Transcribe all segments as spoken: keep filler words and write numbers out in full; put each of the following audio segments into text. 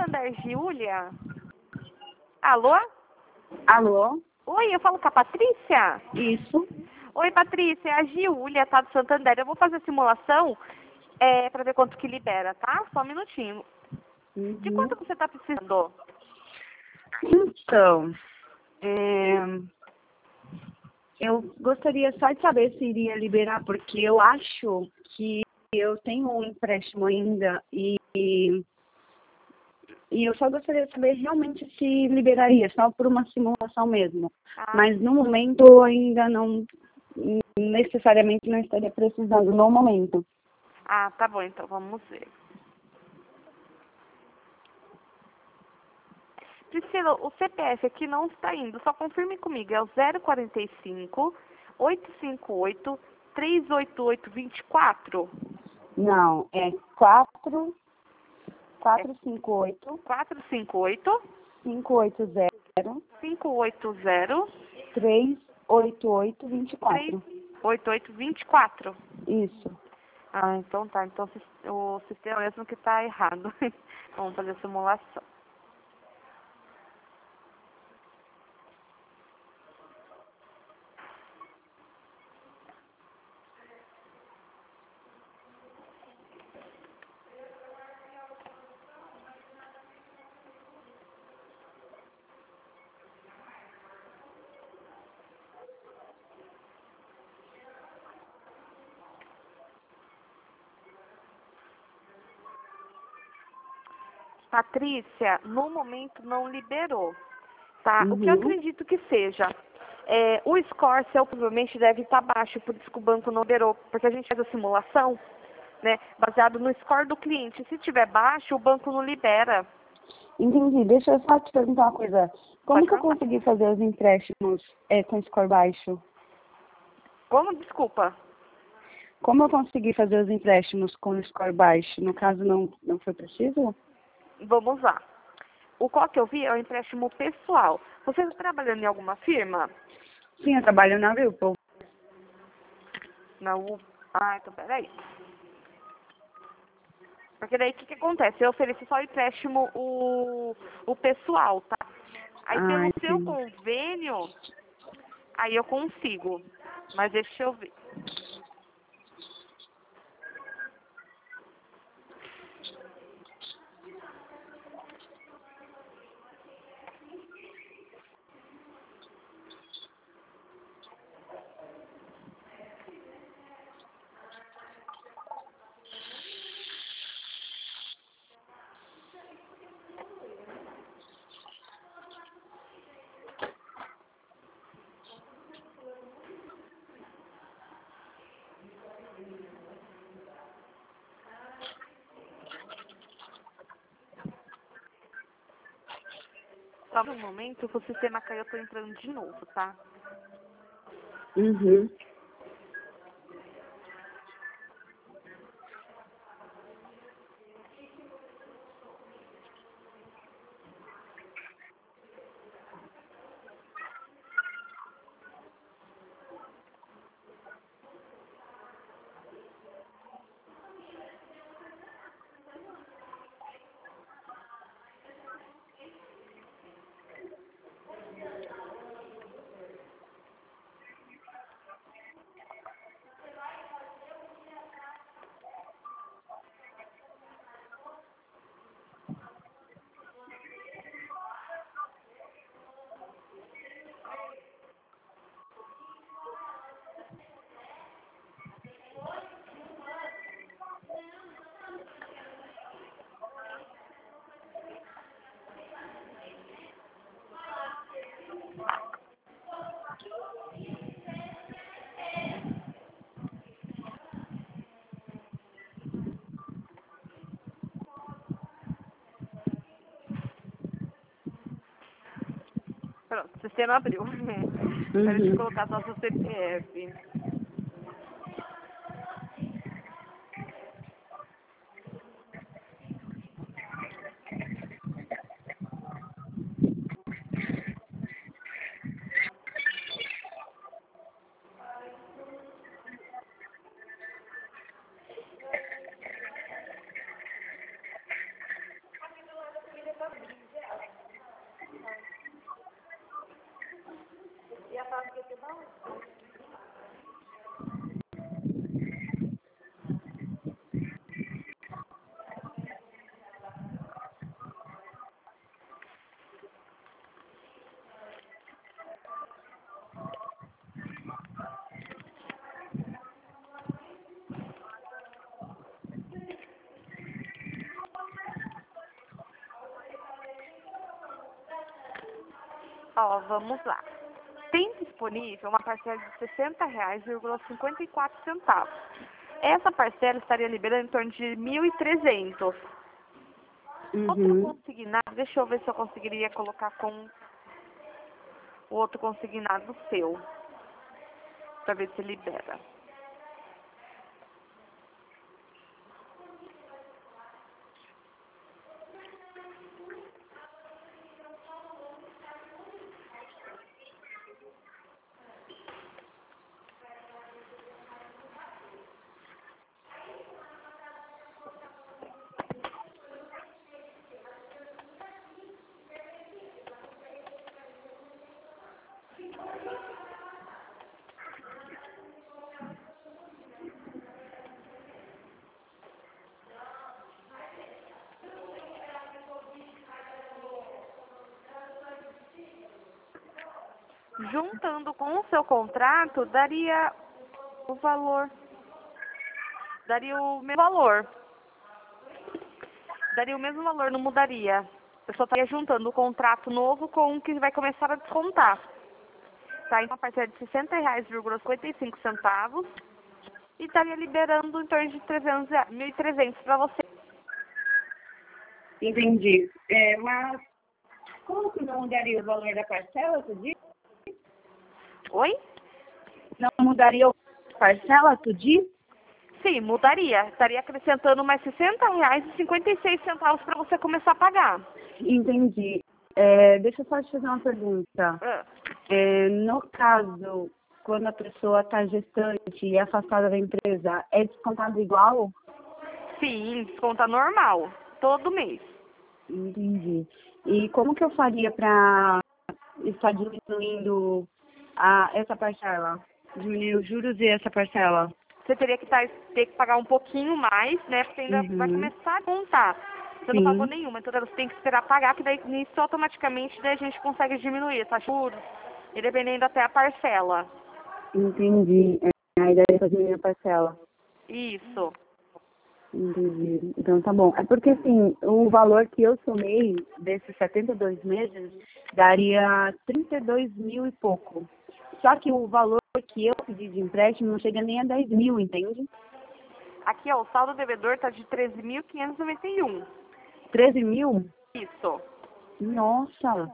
Santander, Giulia? Alô? Alô? Oi, eu falo com a Patrícia? Isso. Oi, Patrícia, é a Giulia, tá, do Santander. Eu vou fazer a simulação é, para ver quanto que libera, tá? Só um minutinho. De Uhum. quanto você tá precisando? Então, é, eu gostaria só de saber se iria liberar, porque eu acho que eu tenho um empréstimo ainda e, e, e eu só gostaria de saber realmente se liberaria, só por uma simulação mesmo. Ah, Mas no momento eu ainda não, necessariamente não estaria precisando, no momento. ah, tá bom, então vamos ver. Priscila, o C P F aqui não está indo, só confirme comigo. É o zero quarenta e cinco, oitocentos e cinquenta e oito, trezentos e oitenta e oito, vinte e quatro. Não, é quatro, É quatro cinco oito, quatrocentos e cinquenta e oito, cinco oito zero, quinhentos e oitenta, três oito oito vinte e quatro. trezentos e oitenta e oito, vinte e quatro. Isso. Ah, então tá. Então o sistema mesmo que está errado. Vamos fazer a simulação. Patrícia, no momento não liberou, tá? O que eu Uhum. acredito que seja, é, o score seu provavelmente deve estar baixo, por isso que o banco não liberou, porque a gente faz a simulação, né, baseado no score do cliente. Se tiver baixo, o banco não libera. Entendi. Deixa eu só te perguntar uma coisa. Como Pode que eu perguntar. consegui fazer os empréstimos é, com score baixo? Como? Desculpa. Como eu consegui fazer os empréstimos com score baixo? No caso, não, não foi preciso? Vamos lá. O qual que eu vi é o empréstimo pessoal. Você está trabalhando em alguma firma? Sim, eu trabalho na Whirlpool. Na U... Ah, então peraí. Porque daí o que, que acontece? Eu ofereci só o empréstimo, o, o pessoal, tá? Aí Ah, pelo seu entendi. convênio, aí eu consigo. Mas deixa eu ver. Só no momento que o sistema caiu, eu tô entrando de novo, tá? Uhum. Pronto, o sistema abriu. Espera eu Uhum. colocar só seu C P F. Ó, vamos lá. Tem disponível uma parcela de sessenta reais e cinquenta e quatro centavos. Essa parcela estaria liberando em torno de mil e trezentos. Outro Uhum. consignado, deixa eu ver se eu conseguiria colocar com o outro consignado seu, para ver se libera. Juntando com o seu contrato, daria o valor, daria o mesmo valor. Daria o mesmo valor, não mudaria. Eu só estaria juntando o contrato novo com o que vai começar a descontar. Tá? Então, a partir de sessenta reais e cinquenta e cinco centavos e estaria liberando em torno de trezentos, mil e trezentos para você. Entendi. É, mas como que não mudaria o valor da parcela, tu disse? Oi? Não mudaria o parcela, tu disse? Sim, mudaria. Estaria acrescentando mais sessenta reais e cinquenta e seis centavos para você começar a pagar. Entendi. É, deixa eu só te fazer uma pergunta. Ah, É, no caso, quando a pessoa está gestante e é afastada da empresa, é descontado igual? sim, desconta normal, todo mês. Entendi. E como que eu faria para estar diminuindo a, essa parcela? Diminuir os juros e essa parcela? Você teria que tá, ter que pagar um pouquinho mais, né? Porque ainda vai Uhum. começar a contar. Você não pagou Sim, nenhuma, então você tem que esperar pagar, que daí nisso automaticamente daí a gente consegue diminuir essa juros, e dependendo até a parcela. entendi. É, a ideia é diminuir a parcela. Isso. Entendi. Então tá bom. É porque assim, o valor que eu somei desses setenta e dois meses daria trinta e dois mil e pouco. Só que o valor que eu pedi de empréstimo não chega nem a dez mil, entende? Aqui, ó, o saldo devedor tá de treze mil quinhentos e noventa e um. treze mil? Isso. Nossa!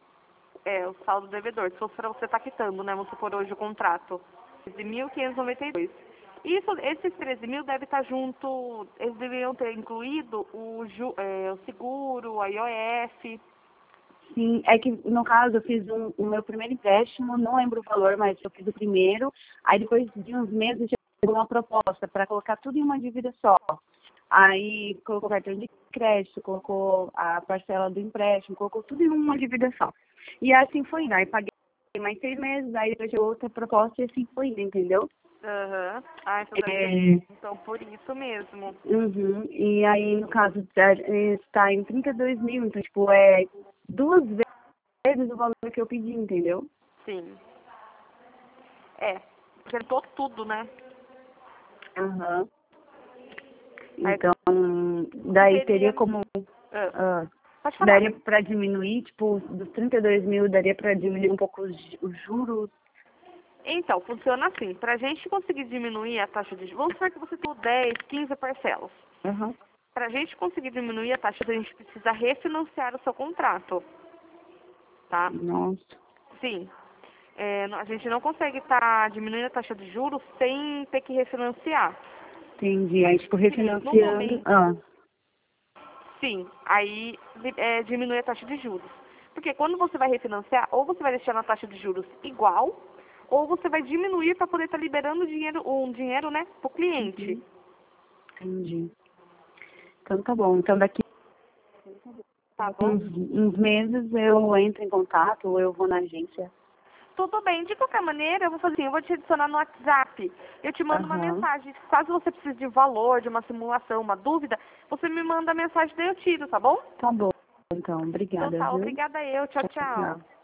É, o saldo devedor. Se fosse para você estar quitando, né? Vamos supor hoje o contrato. treze mil quinhentos e noventa e dois. Isso, esses treze mil deve estar junto, eles deveriam ter incluído o, ju, é, o seguro, a I O F. Sim, é que no caso eu fiz um, o meu primeiro empréstimo, não lembro o valor, mas eu fiz o primeiro. Aí depois de uns meses chegou uma proposta para colocar tudo em uma dívida só. Aí colocou cartão de crédito, colocou a parcela do empréstimo, colocou tudo em uma dívida só. E assim foi indo. Aí paguei mais seis meses, aí depois chegou outra proposta e assim foi indo, entendeu? Aham. Ah, então deve ser. É, Então, por isso mesmo. uhum. E aí, no caso, está em trinta e dois mil, então, tipo, é duas vezes o valor que eu pedi, entendeu? Sim. É. Acertou tudo, né? Aham. Aí Então, daí teria. teria como. Ah, ah, pode falar. daria para diminuir, tipo, dos trinta e dois mil, daria para diminuir um pouco os, ju- os juros. Então, funciona assim. Para a gente conseguir diminuir a taxa de juros, vamos supor que você tem dez, quinze parcelas. Aham. Para a gente conseguir diminuir a taxa, a gente precisa refinanciar o seu contrato. Tá? Nossa, Sim. É, a gente não consegue estar diminuindo a taxa de juros sem ter que refinanciar. entendi. Aí, tipo, No refinanciando. momento, Ah, sim, aí é, diminui a taxa de juros. Porque quando você vai refinanciar, ou você vai deixar na taxa de juros igual, ou você vai diminuir para poder estar liberando dinheiro, um dinheiro, né, para o cliente. uhum, entendi. Então tá bom. Então daqui Tá a bom? uns, uns meses eu entro em contato ou eu vou na agência. Tudo bem. De qualquer maneira, eu vou fazer assim, eu vou te adicionar no WhatsApp. Eu te mando uma Aham. mensagem. Caso você precise de valor, de uma simulação, uma dúvida, você me manda a mensagem, daí eu tiro, tá bom? Tá bom. Então, Então obrigada, tá, viu? obrigada eu. Tchau, Tchau, tchau. tchau.